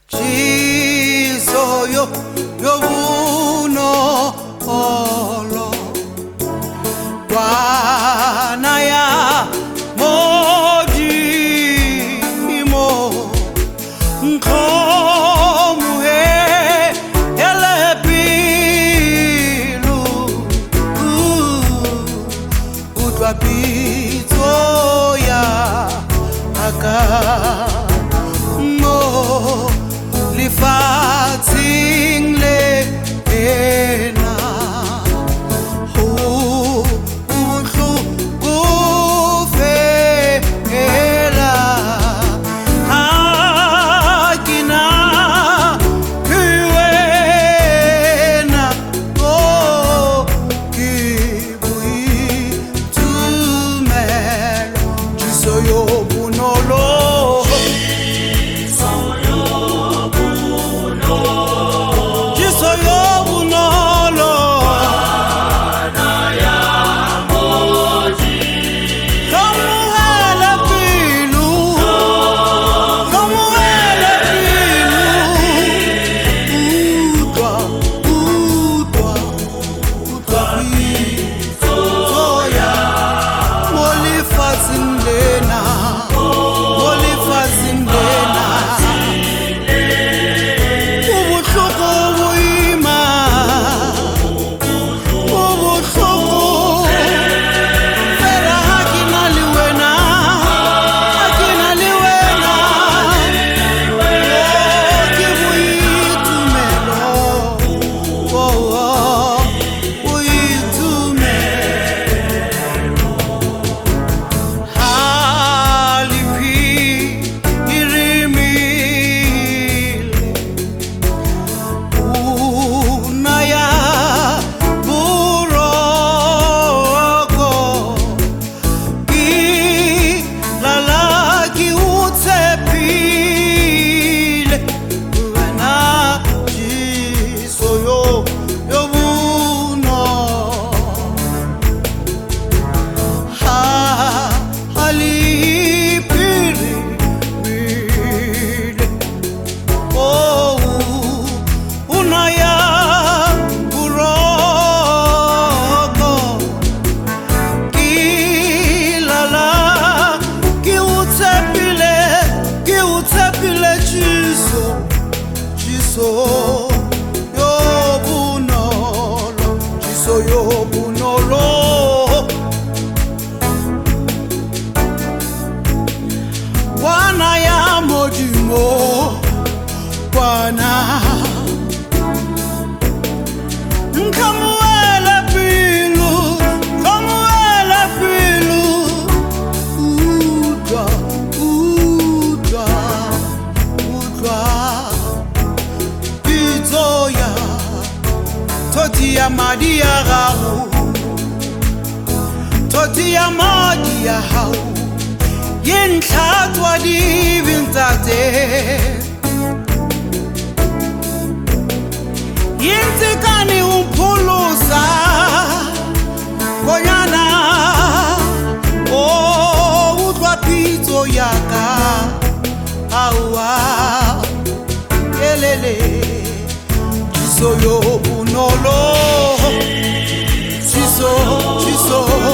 Jiso yo buno olo Wana ya moji mo Nkomu he ele pilu Utwa pito ya aka mo li fating le ena utlu ufela hakina kuwena kibui tumelo jisoyo bunolo Wana ya mojimo Wana Nkamuele pilu Kamuele pilu Udwa Udwa Udwa Itoya Totia madia rau Totia madia hau Yin khatwa di vintate Yin tikani umpulusa Koyana O udwa pito yaka Awa Elele Jiso yo bunolo Jiso